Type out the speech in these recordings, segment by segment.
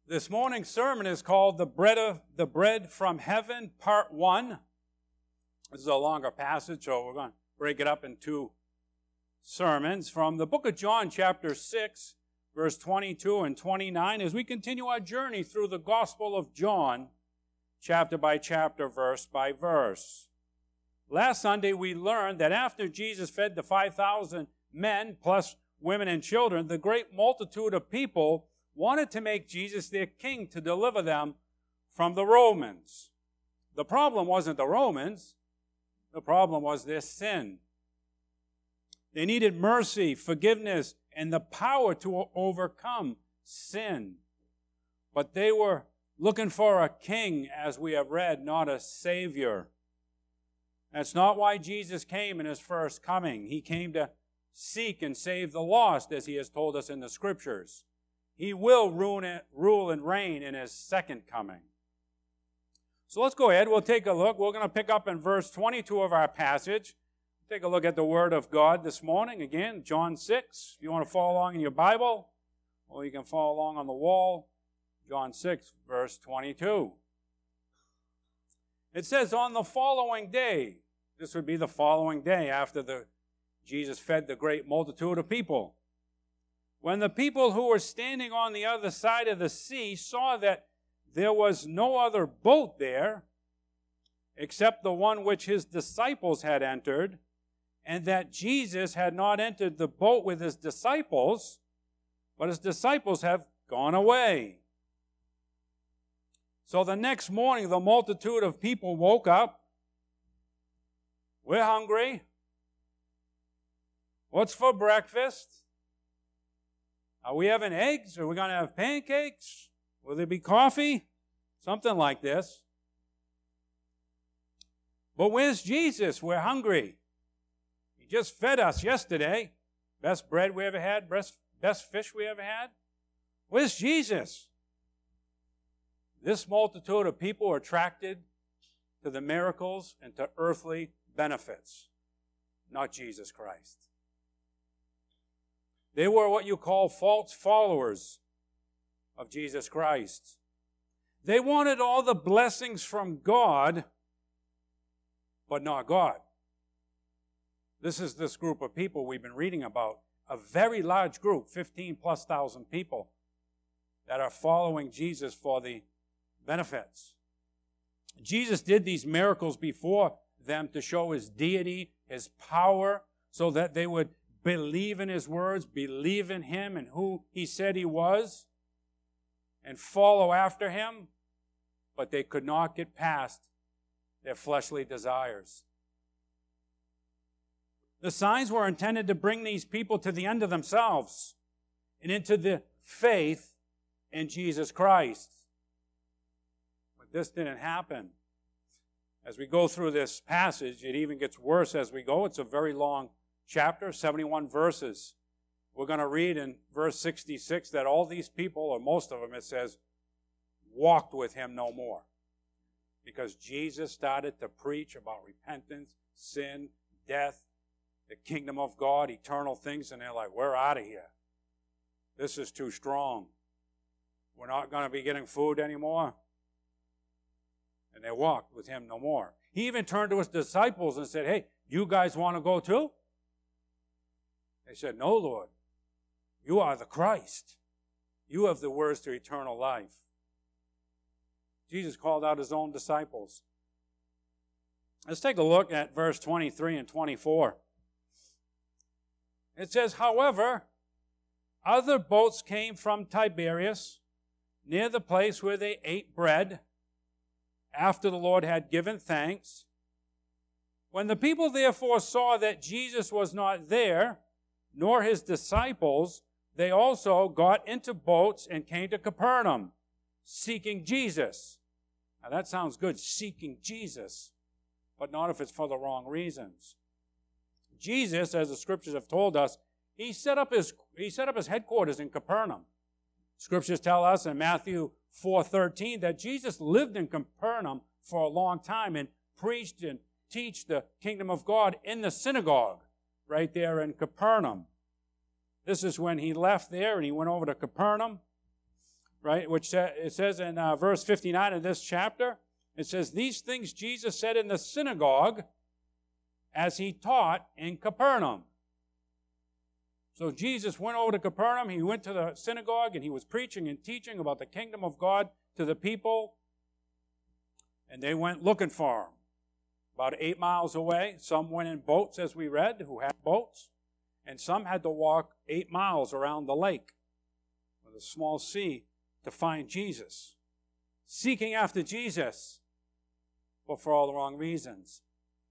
This morning's sermon is called the Bread from Heaven, Part 1. This is a longer passage, so we're going to break it up in two sermons. From the book of John, chapter 6, verse 22 and 29, as we continue our journey through the Gospel of John, chapter by chapter, verse by verse. Last Sunday, we learned that after Jesus fed the 5,000 men, plus women and children, the great multitude of people wanted to make Jesus their king to deliver them from the Romans. The problem wasn't the Romans. The problem was their sin. They needed mercy, forgiveness, and the power to overcome sin. But they were looking for a king, as we have read, not a savior. That's not why Jesus came in his first coming. He came to seek and save the lost, as he has told us in the Scriptures. He will rule and reign in his second coming. So let's go ahead. We'll take a look. We're going to pick up in verse 22 of our passage. Take a look at the Word of God this morning. Again, John 6. If you want to follow along in your Bible, or you can follow along on the wall. John 6, verse 22. It says, on the following day, this would be the following day after Jesus fed the great multitude of people. When the people who were standing on the other side of the sea saw that there was no other boat there except the one which his disciples had entered, and that Jesus had not entered the boat with his disciples, but his disciples have gone away. So the next morning, the multitude of people woke up. We're hungry. What's for breakfast? Are we having eggs? Are we going to have pancakes? Will there be coffee? Something like this. But where's Jesus? We're hungry. He just fed us yesterday. Best bread we ever had, best fish we ever had. Where's Jesus? This multitude of people are attracted to the miracles and to earthly benefits, not Jesus Christ. They were what you call false followers of Jesus Christ. They wanted all the blessings from God, but not God. This is this group of people we've been reading about. A very large group, 15,000+ people, that are following Jesus for the benefits. Jesus did these miracles before them to show his deity, his power, so that they would believe in his words, believe in him and who he said he was, and follow after him, but they could not get past their fleshly desires. The signs were intended to bring these people to the end of themselves and into the faith in Jesus Christ. But this didn't happen. As we go through this passage, it even gets worse as we go. It's a very long chapter, 71 verses. We're going to read in verse 66 that all these people, or most of them, it says, walked with him no more. Because Jesus started to preach about repentance, sin, death, the kingdom of God, eternal things, and they're like, we're out of here. This is too strong. We're not going to be getting food anymore. And they walked with him no more. He even turned to his disciples and said, hey, you guys want to go too? They said, no, Lord. You are the Christ. You have the words to eternal life. Jesus called out his own disciples. Let's take a look at verse 23 and 24. It says, however, other boats came from Tiberias, near the place where they ate bread, after the Lord had given thanks. When the people therefore saw that Jesus was not there, nor his disciples, they also got into boats and came to Capernaum, seeking Jesus. Now that sounds good, seeking Jesus, but not if it's for the wrong reasons. Jesus, as the Scriptures have told us, he set up his headquarters in Capernaum. Scriptures tell us in Matthew 4:13 that Jesus lived in Capernaum for a long time and preached and taught the kingdom of God in the synagogue right there in Capernaum. This is when he left there and he went over to Capernaum. right? Which it says in verse 59 of this chapter, it says, "These things Jesus said in the synagogue as he taught in Capernaum." So Jesus went over to Capernaum. He went to the synagogue and he was preaching and teaching about the kingdom of God to the people. And they went looking for him. About 8 miles away. Some went in boats, as we read, who had boats. And some had to walk 8 miles around the lake with a small sea to find Jesus. Seeking after Jesus, but for all the wrong reasons.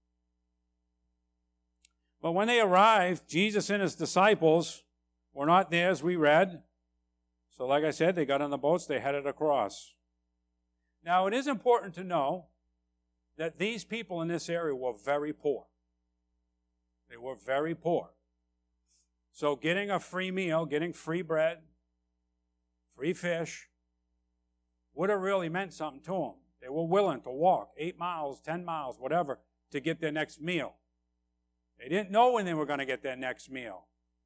But when they arrived, Jesus and his disciples were not there, as we read. So like I said, they got on the boats, they headed across. Now, it is important to know that these people in this area were very poor. They were very poor. So getting a free meal, getting free bread, free fish, would have really meant something to them. They were willing to walk 8 miles, 10 miles, whatever, to get their next meal. They didn't know when they were going to get their next meal.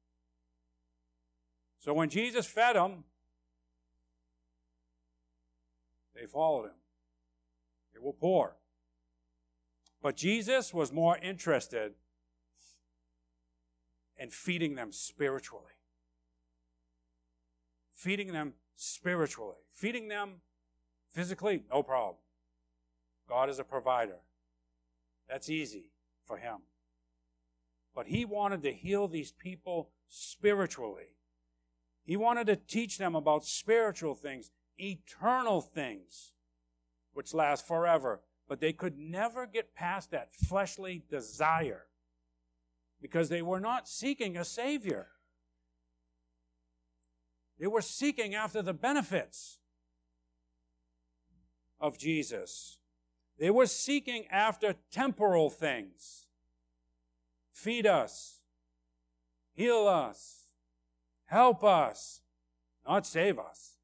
So when Jesus fed them, they followed him. They were poor. But Jesus was more interested in feeding them spiritually. Feeding them spiritually. Feeding them physically, no problem. God is a provider. That's easy for him. But he wanted to heal these people spiritually. He wanted to teach them about spiritual things, eternal things, which last forever. But they could never get past that fleshly desire because they were not seeking a Savior. They were seeking after the benefits of Jesus. They were seeking after temporal things. Feed us, heal us, help us, not save us.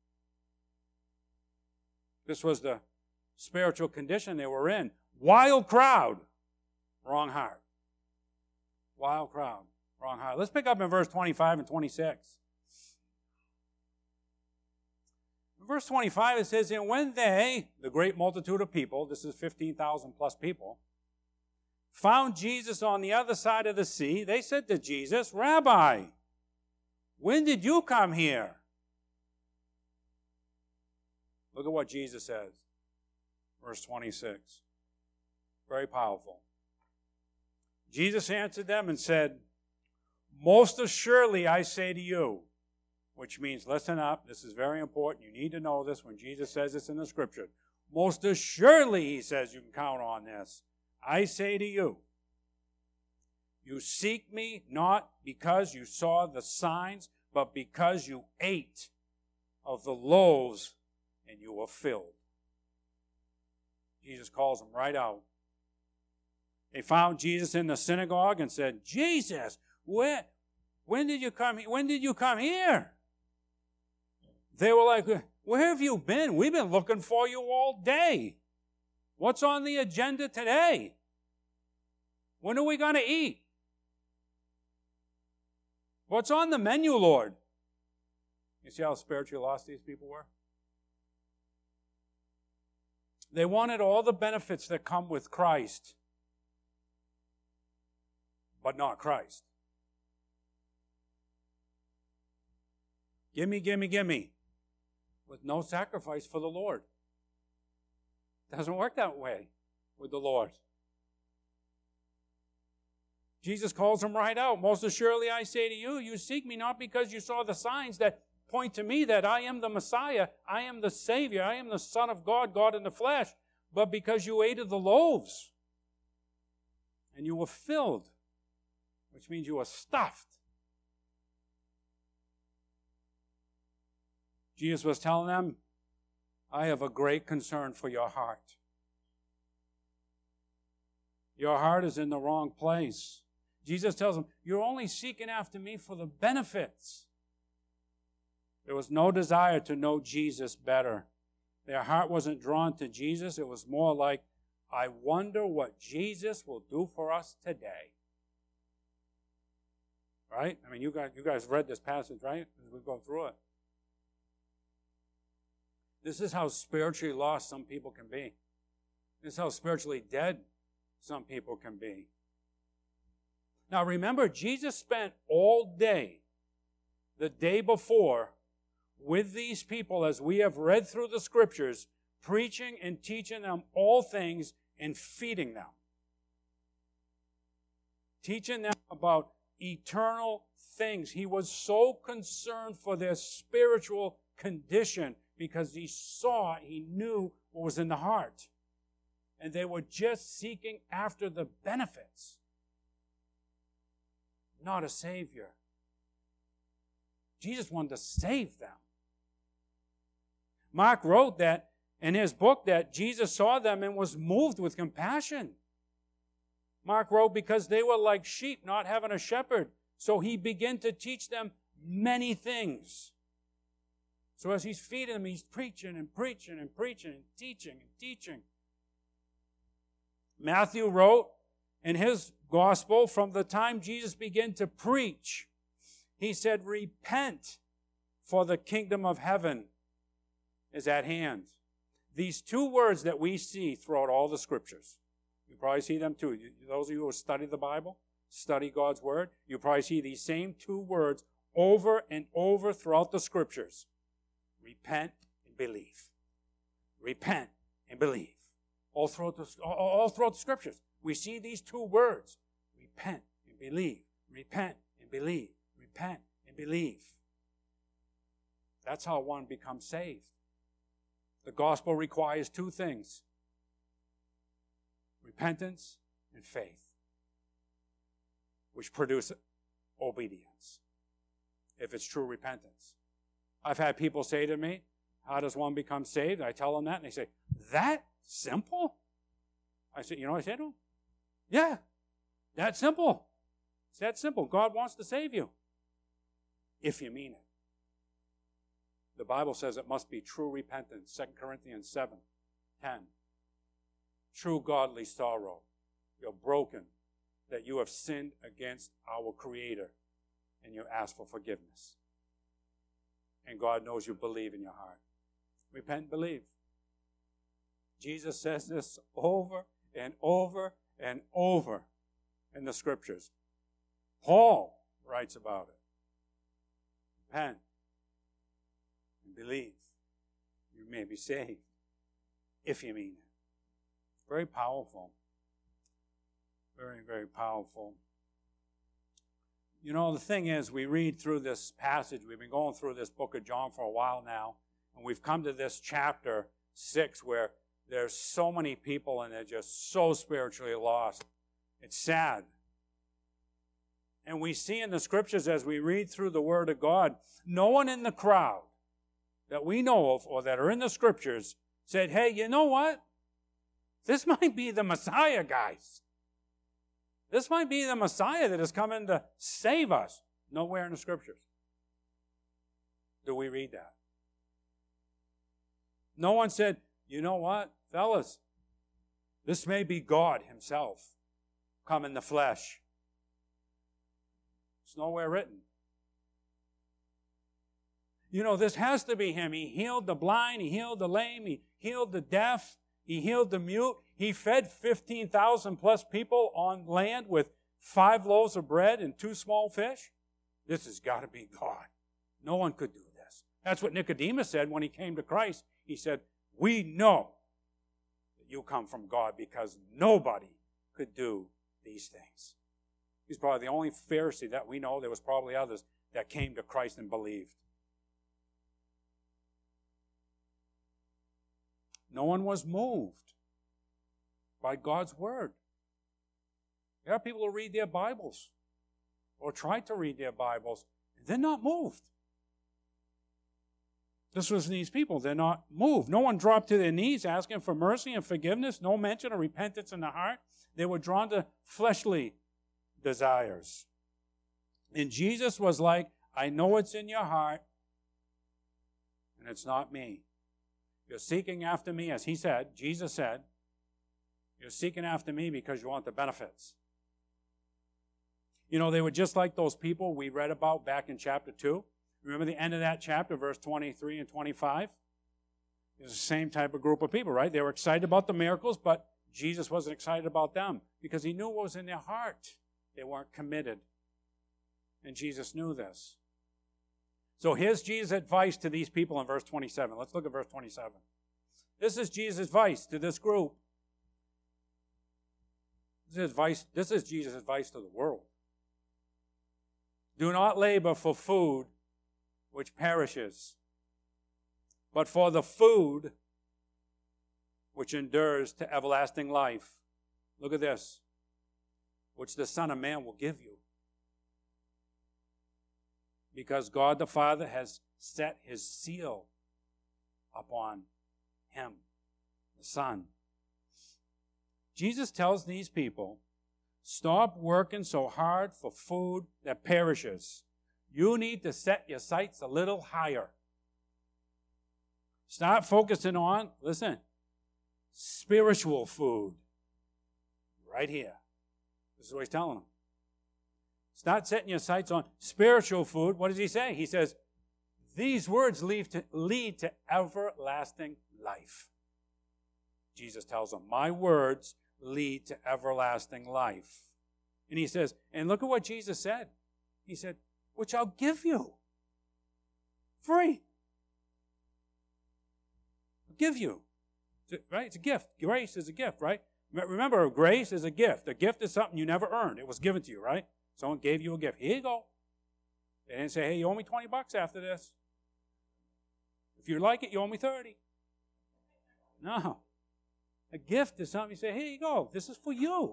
This was the spiritual condition they were in. Wild crowd, wrong heart. Wild crowd, wrong heart. Let's pick up in verse 25 and 26. In verse 25 it says, "And when they," the great multitude of people, this is 15,000 plus people, "found Jesus on the other side of the sea, they said to Jesus, 'Rabbi, when did you come here?'" Look at what Jesus says. Verse 26. Very powerful. Jesus answered them and said, "Most assuredly I say to you," which means, listen up, this is very important. You need to know this when Jesus says this in the Scripture. Most assuredly, he says, you can count on this. "I say to you, you seek me not because you saw the signs, but because you ate of the loaves and you were filled." Jesus calls them right out. They found Jesus in the synagogue and said, "Jesus, when did you come here? When did you come here?" They were like, "Where have you been? We've been looking for you all day. What's on the agenda today? When are we going to eat? What's on the menu, Lord?" You see how spiritually lost these people were? They wanted all the benefits that come with Christ, but not Christ. Gimme, gimme, gimme, with no sacrifice for the Lord. It doesn't work that way with the Lord. Jesus calls them right out. "Most assuredly I say to you, you seek me not because you saw the signs that point to me that I am the Messiah, I am the Savior, I am the Son of God, God in the flesh, but because you ate of the loaves and you were filled," which means you were stuffed. Jesus was telling them, "I have a great concern for your heart. Your heart is in the wrong place." Jesus tells them, "You're only seeking after me for the benefits." There was no desire to know Jesus better. Their heart wasn't drawn to Jesus. It was more like, "I wonder what Jesus will do for us today." Right? I mean, you guys read this passage, right? As we go through it. This is how spiritually lost some people can be. This is how spiritually dead some people can be. Now remember, Jesus spent all day, the day before, with these people as we have read through the Scriptures, preaching and teaching them all things and feeding them. Teaching them about eternal things. He was so concerned for their spiritual condition because he knew what was in the heart. And they were just seeking after the benefits, not a Savior. Jesus wanted to save them. Mark wrote that in his book that Jesus saw them and was moved with compassion. Mark wrote, because they were like sheep not having a shepherd. So he began to teach them many things. So as he's feeding them, he's preaching and preaching and preaching and teaching. Matthew wrote in his gospel, from the time Jesus began to preach, he said, repent, for the kingdom of heaven is at hand. These two words that we see throughout all the Scriptures, you probably see them too. Those of you who study the Bible, study God's Word, you probably see these same two words over and over throughout the Scriptures. Repent and believe. Repent and believe. All throughout the Scriptures, we see these two words. Repent and believe. Repent and believe. Repent and believe. That's how one becomes saved. The gospel requires two things: repentance and faith, which produce obedience, if it's true repentance. I've had people say to me, how does one become saved? I tell them that, and they say, that simple? I say, you know what I say to them? Yeah, that simple. It's that simple. God wants to save you, if you mean it. The Bible says it must be true repentance, 2 Corinthians 7:10. True godly sorrow. You're broken, that you have sinned against our Creator, and you ask for forgiveness. And God knows you believe in your heart. Repent and believe. Jesus says this over and over and over in the Scriptures. Paul writes about it. Repent and believe. You may be saved, if you mean it. Very powerful. Very, very powerful. You know, the thing is, we read through this passage. We've been going through this book of John for a while now, and we've come to this chapter 6 where there's so many people and they're just so spiritually lost. It's sad. And we see in the Scriptures as we read through the Word of God, no one in the crowd that we know of or that are in the Scriptures said, hey, you know what? This might be the Messiah, guys. This might be the Messiah that is coming to save us. Nowhere in the Scriptures do we read that. No one said, you know what, fellas, this may be God Himself come in the flesh. It's nowhere written. You know, this has to be Him. He healed the blind, He healed the lame, He healed the deaf, He healed the mute. He fed 15,000 plus people on land with 5 loaves of bread and 2 small fish. This has got to be God. No one could do this. That's what Nicodemus said when he came to Christ. He said, we know that you come from God because nobody could do these things. He's probably the only Pharisee that we know. There was probably others that came to Christ and believed. No one was moved by God's Word. There are people who read their Bibles or try to read their Bibles, and they're not moved. This was these people. They're not moved. No one dropped to their knees asking for mercy and forgiveness. No mention of repentance in the heart. They were drawn to fleshly desires. And Jesus was like, I know it's in your heart, and it's not me. You're seeking after me, as He said, Jesus said, you're seeking after me because you want the benefits. You know, they were just like those people we read about back in chapter 2. Remember the end of that chapter, verse 23 and 25? It's the same type of group of people, right? They were excited about the miracles, but Jesus wasn't excited about them because he knew what was in their heart. They weren't committed. And Jesus knew this. So here's Jesus' advice to these people in verse 27. Let's look at verse 27. This is Jesus' advice to this group. This is Jesus' advice to the world. Do not labor for food which perishes, but for the food which endures to everlasting life. Look at this. Which the Son of Man will give you. Because God the Father has set his seal upon him, the Son. Jesus tells these people, stop working so hard for food that perishes. You need to set your sights a little higher. Start focusing on, listen, spiritual food. Right here. This is what he's telling them. Start setting your sights on spiritual food. What does he say? He says, these words lead to everlasting life. Jesus tells them, my words lead to everlasting life. And he says, and look at what Jesus said. He said, which I'll give you. Free. I'll give you. Right? It's a gift. Grace is a gift, right? Remember, grace is a gift. A gift is something you never earned. It was given to you, right? Someone gave you a gift. Here you go. They didn't say, hey, you owe me $20 after this. If you like it, you owe me 30. No. A gift is something you say, here you go. This is for you.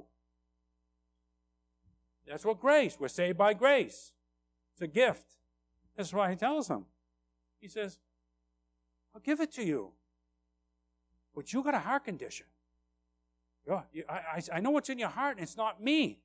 That's what grace. We're saved by grace. It's a gift. That's why he tells them. He says, I'll give it to you. But you got a heart condition. I know what's in your heart, and it's not me.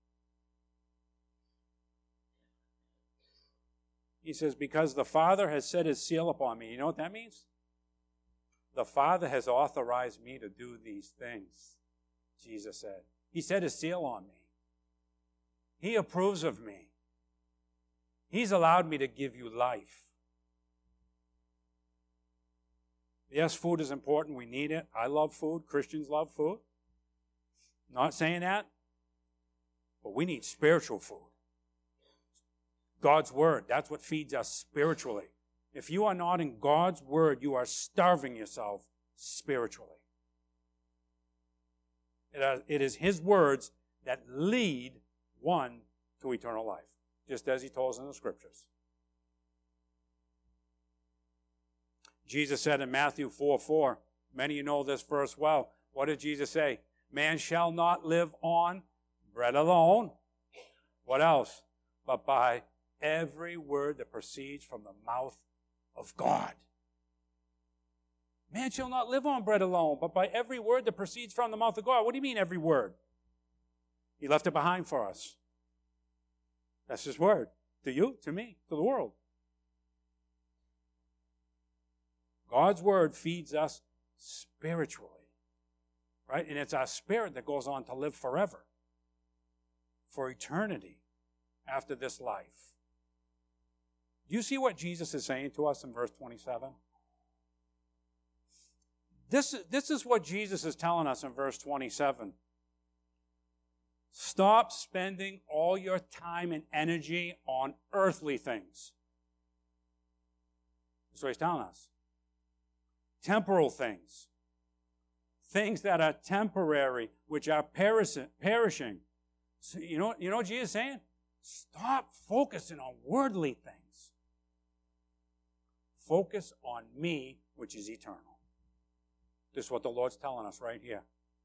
He says, because the Father has set his seal upon me. You know what that means? The Father has authorized me to do these things, Jesus said. He set his seal on me. He approves of me. He's allowed me to give you life. Yes, food is important. We need it. I love food. Christians love food. Not saying that. But we need spiritual food. God's Word. That's what feeds us spiritually. If you are not in God's Word, you are starving yourself spiritually. It is His words that lead one to eternal life, just as He told us in the Scriptures. Jesus said in Matthew 4:4, many of you know this verse well. What did Jesus say? Man shall not live on bread alone. What else? But by every word that proceeds from the mouth of God. Man shall not live on bread alone, but by every word that proceeds from the mouth of God. What do you mean every word? He left it behind for us. That's His word. To you, to me, to the world. God's word feeds us spiritually. Right? And it's our spirit that goes on to live forever. For eternity after this life. Do you see what Jesus is saying to us in verse 27? This is what Jesus is telling us in verse 27. Stop spending all your time and energy on earthly things. That's what He's telling us. Temporal things. Things that are temporary, which are perishing. So you know what Jesus is saying? Stop focusing on worldly things. Focus on me, which is eternal. This is what the Lord's telling us right here.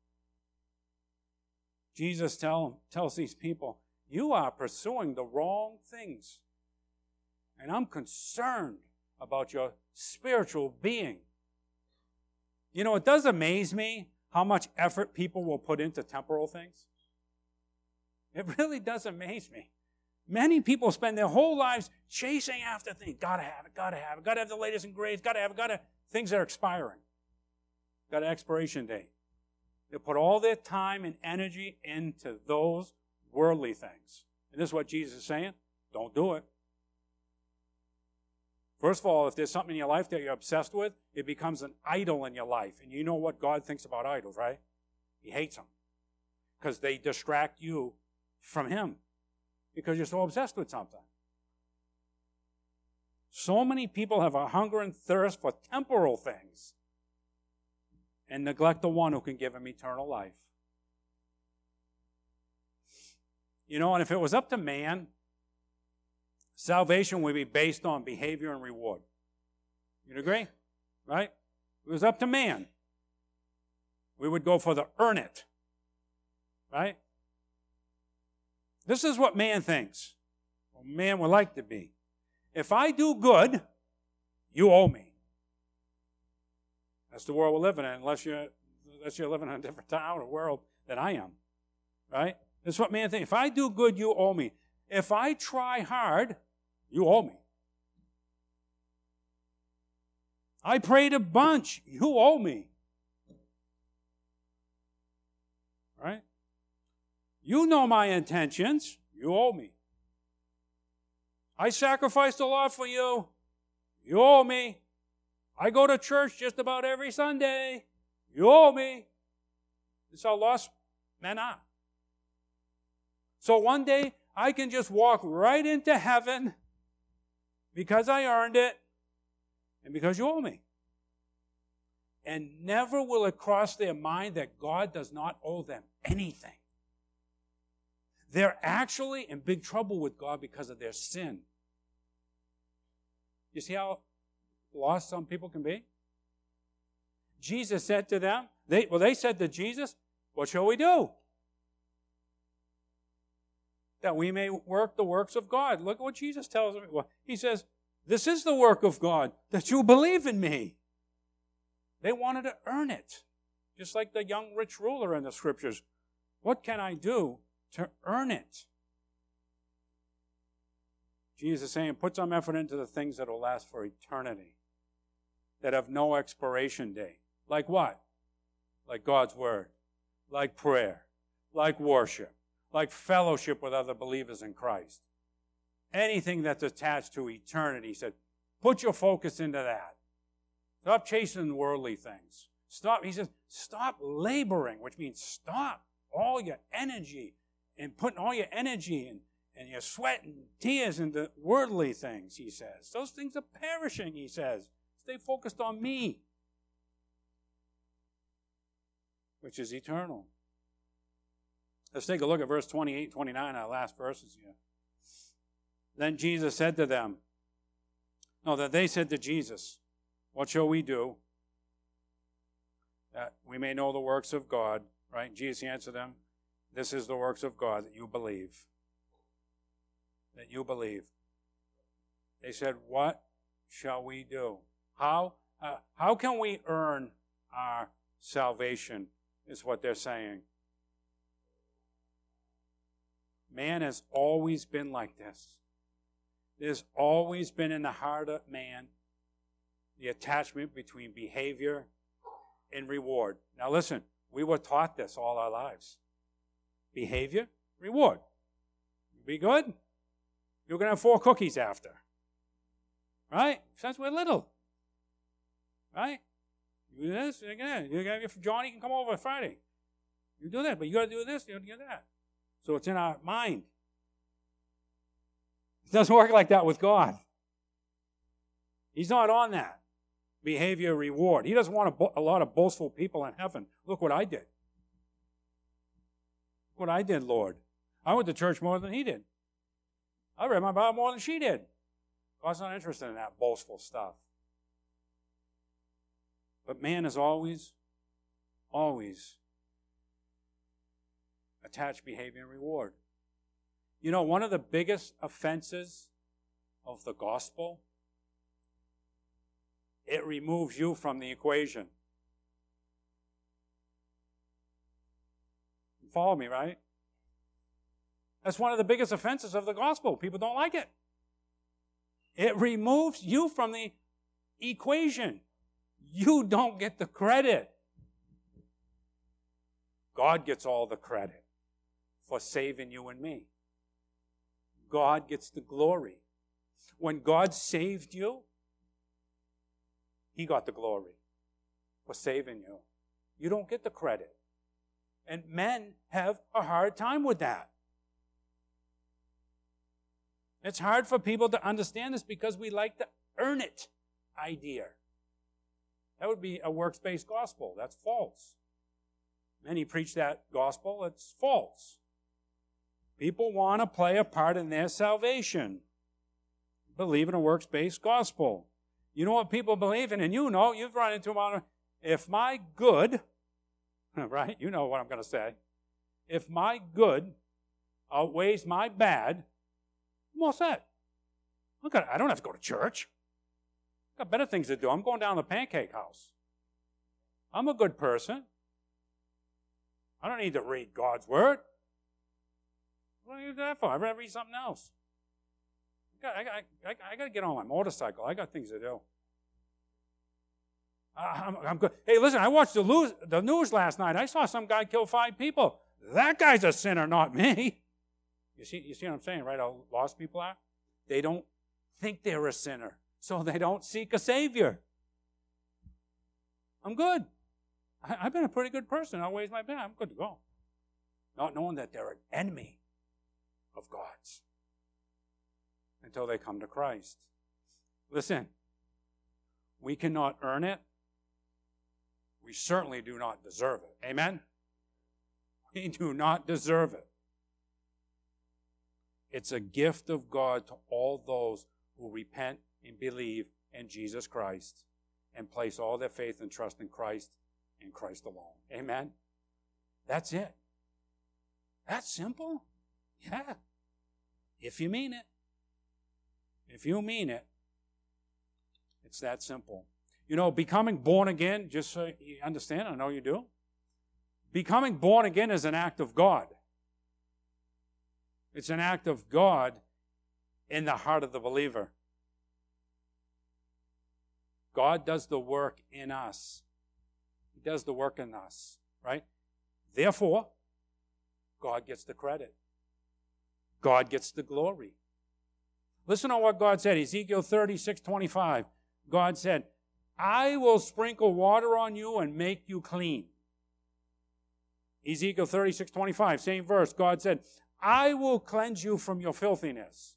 Jesus tells these people, you are pursuing the wrong things. And I'm concerned about your spiritual being. You know, it does amaze me how much effort people will put into temporal things. It really does amaze me. Many people spend their whole lives chasing after things. Gotta have it, gotta have it, gotta have the latest and greatest, gotta have it, things that are expiring. Got an expiration date. They put all their time and energy into those worldly things. And this is what Jesus is saying. Don't do it. First of all, if there's something in your life that you're obsessed with, it becomes an idol in your life. And you know what God thinks about idols, right? He hates them because they distract you from Him because you're so obsessed with something. So many people have a hunger and thirst for temporal things and neglect the one who can give them eternal life. You know, and if it was up to man, salvation would be based on behavior and reward. You'd agree? Right? If it was up to man, we would go for the earn it. Right? This is what man thinks. Or man would like to be. If I do good, you owe me. That's the world we're living in, unless you're living in a different town or world than I am. Right? That's what man thinks. If I do good, you owe me. If I try hard, you owe me. I prayed a bunch, you owe me. Right? You know my intentions, you owe me. I sacrificed a lot for you, you owe me. I go to church just about every Sunday, you owe me. This is how lost men are. So one day, I can just walk right into heaven because I earned it and because you owe me. And never will it cross their mind that God does not owe them anything. They're actually in big trouble with God because of their sin. You see how lost some people can be? Jesus said to them, they said to Jesus, what shall we do? That we may work the works of God. Look at what Jesus tells them. Well, he says, this is the work of God, that you believe in me. They wanted to earn it. Just like the young rich ruler in the scriptures. What can I do to earn it? Jesus is saying, put some effort into the things that will last for eternity. That have no expiration date. Like what? Like God's Word. Like prayer. Like worship. Like fellowship with other believers in Christ. Anything that's attached to eternity, he said, put your focus into that. Stop chasing worldly things. He says, stop laboring, which means stop all your energy and putting all your energy and your sweat and tears into worldly things, he says. Those things are perishing, he says. Stay focused on me, which is eternal. Let's take a look at verse 28, 29, our last verses here. Then Jesus said to them, that they said to Jesus, what shall we do that we may know the works of God? Right? Jesus answered them, this is the works of God, that you believe. That you believe. They said, what shall we do? How can we earn our salvation, is what they're saying. Man has always been like this. There's always been in the heart of man the attachment between behavior and reward. Now listen, we were taught this all our lives. Behavior, reward. Be good, you're going to have 4 cookies after. Right? Since we're little. Right? You do this, Johnny can come over Friday. You do that, but you got to do this, you got to do that. So it's in our mind. It doesn't work like that with God. He's not on that. Behavior, reward. He doesn't want a lot of boastful people in heaven. Look what I did. Look what I did, Lord. I went to church more than he did. I read my Bible more than she did. God's not interested in that boastful stuff. But man is always attached behavior and reward. You know, one of the biggest offenses of the gospel, it removes you from the equation. You follow me, right? That's one of the biggest offenses of the gospel. People don't like it. It removes you from the equation. You don't get the credit. God gets all the credit for saving you and me. God gets the glory. When God saved you, He got the glory for saving you. You don't get the credit. And men have a hard time with that. It's hard for people to understand this because we like the earn it idea. That would be a works-based gospel. That's false. Many preach that gospel. It's false. People want to play a part in their salvation. Believe in a works-based gospel. You know what people believe in? And you know, you've run into them. If my good, right? You know what I'm going to say. If my good outweighs my bad, I'm all set. I don't have to go to church. I've got better things to do. I'm going down to the pancake house. I'm a good person. I don't need to read God's word. What do I do that for? I'd rather read something else. I got to get on my motorcycle. I got things to do. I'm good. Hey, listen, I watched the news last night. I saw some guy kill 5 people. That guy's a sinner, not me. You see what I'm saying, right? How lost people are? They don't think they're a sinner, so they don't seek a Savior. I'm good. I've been a pretty good person. Outweighs my bad. I'm good to go. Not knowing that they're an enemy of God's until they come to Christ. Listen, we cannot earn it. We certainly do not deserve it. Amen? We do not deserve it. It's a gift of God to all those who repent and believe in Jesus Christ and place all their faith and trust in Christ and Christ alone. Amen? That's it. That's simple. Yeah. If you mean it. If you mean it, it's that simple. You know, becoming born again, just so you understand, I know you do. Becoming born again is an act of God. It's an act of God in the heart of the believer. God does the work in us. He does the work in us, right? Therefore, God gets the credit. God gets the glory. Listen to what God said. Ezekiel 36:25. God said, I will sprinkle water on you and make you clean. Ezekiel 36:25, same verse. God said, I will cleanse you from your filthiness.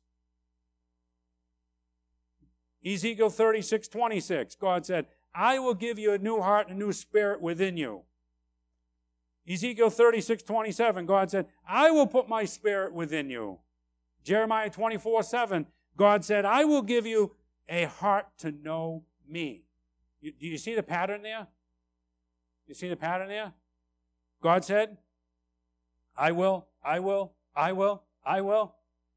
Ezekiel 36:26, God said, I will give you a new heart and a new spirit within you. Ezekiel 36:27, God said, I will put my spirit within you. Jeremiah 24:7, God said, I will give you a heart to know me. Do you see the pattern there? You see the pattern there? God said, I will, I will, I will, I will.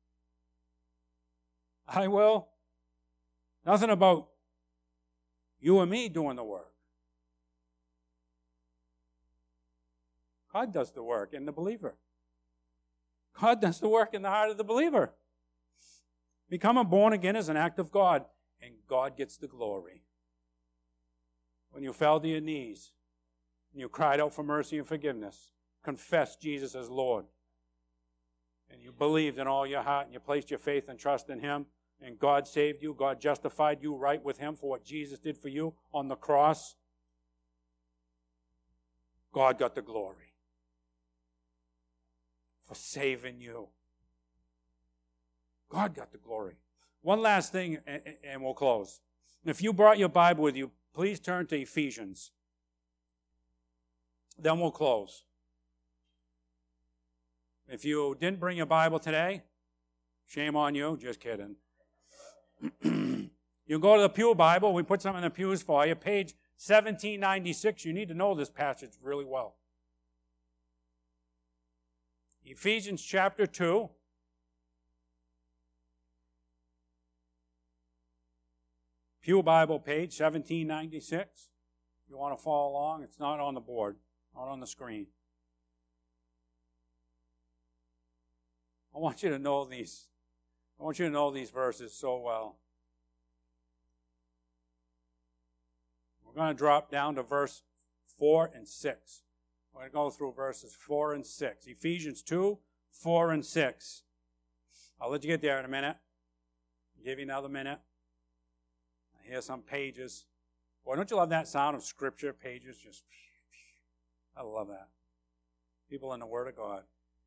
I will. Nothing about you and me doing the work. God does the work in the believer. God does the work in the heart of the believer. Becoming born again is an act of God, and God gets the glory. When you fell to your knees, and you cried out for mercy and forgiveness, confessed Jesus as Lord, and you believed in all your heart, and you placed your faith and trust in Him, and God saved you, God justified you right with Him for what Jesus did for you on the cross, God got the glory for saving you. God got the glory. One last thing, and we'll close. If you brought your Bible with you, please turn to Ephesians. Then we'll close. If you didn't bring your Bible today, shame on you. Just kidding. You go to the Pew Bible. We put some in the pews for you. Page 1796. You need to know this passage really well. Ephesians chapter 2. Pew Bible, page 1796. If you want to follow along, it's not on the board, not on the screen. I want you to know these. I want you to know these verses so well. We're going to drop down to verse 4 and 6. We're going to go through verses 4 and 6. Ephesians 2, 4 and 6. I'll let you get there in a minute. I'll give you another minute. Here's some pages. Boy, don't you love that sound of Scripture pages? Just, I love that. People in the Word of God.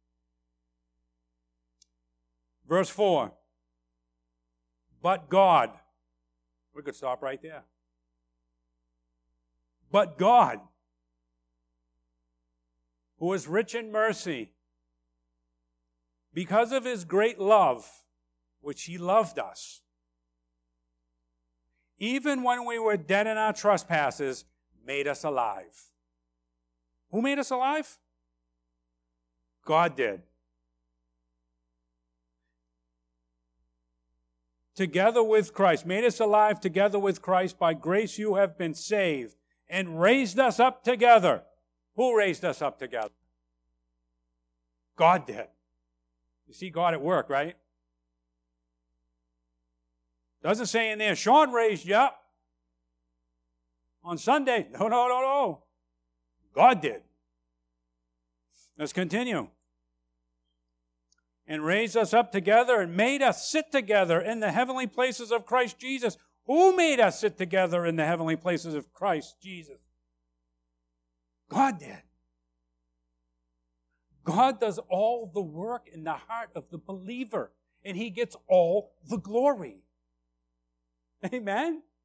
Verse 4. But God. We could stop right there. But God, who is rich in mercy, because of His great love, which He loved us, even when we were dead in our trespasses, made us alive. Who made us alive? God did. Together with Christ, made us alive together with Christ. By grace you have been saved, and raised us up together. Who raised us up together? God did. You see God at work, right? Doesn't say in there, Sean raised you up on Sunday. No. God did. Let's continue. And raised us up together and made us sit together in the heavenly places of Christ Jesus. Who made us sit together in the heavenly places of Christ Jesus? God did. God does all the work in the heart of the believer, and He gets all the glory. Amen?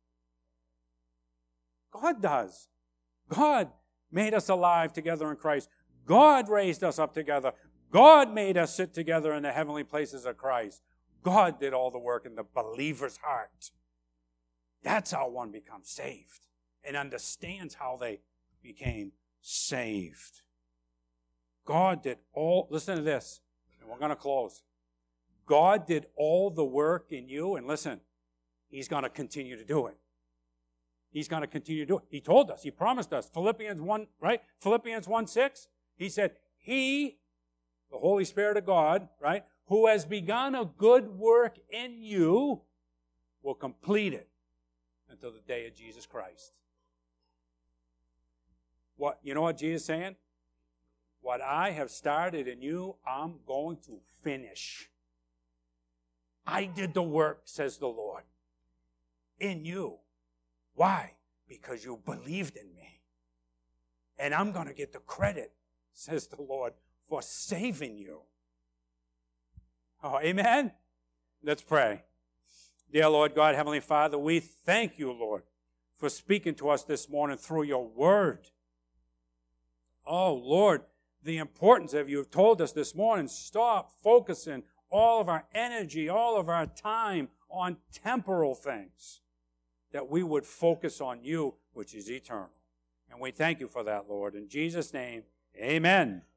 God does. God made us alive together in Christ. God raised us up together. God made us sit together in the heavenly places of Christ. God did all the work in the believer's heart. That's how one becomes saved and understands how they became saved. God did all, listen to this, and we're going to close. God did all the work in you, and listen, He's going to continue to do it. He's going to continue to do it. He told us, He promised us, Philippians 1, right? Philippians 1:6, He said, He, the Holy Spirit of God, right, who has begun a good work in you, will complete it until the day of Jesus Christ. You know what Jesus is saying? What I have started in you, I'm going to finish. I did the work, says the Lord, in you. Why? Because you believed in me. And I'm going to get the credit, says the Lord, for saving you. Oh, amen? Let's pray. Dear Lord God, Heavenly Father, we thank you, Lord, for speaking to us this morning through your word. Oh, Lord, the importance of you have told us this morning. Stop focusing all of our energy, all of our time on temporal things, that we would focus on you, which is eternal. And we thank you for that, Lord. In Jesus' name, amen.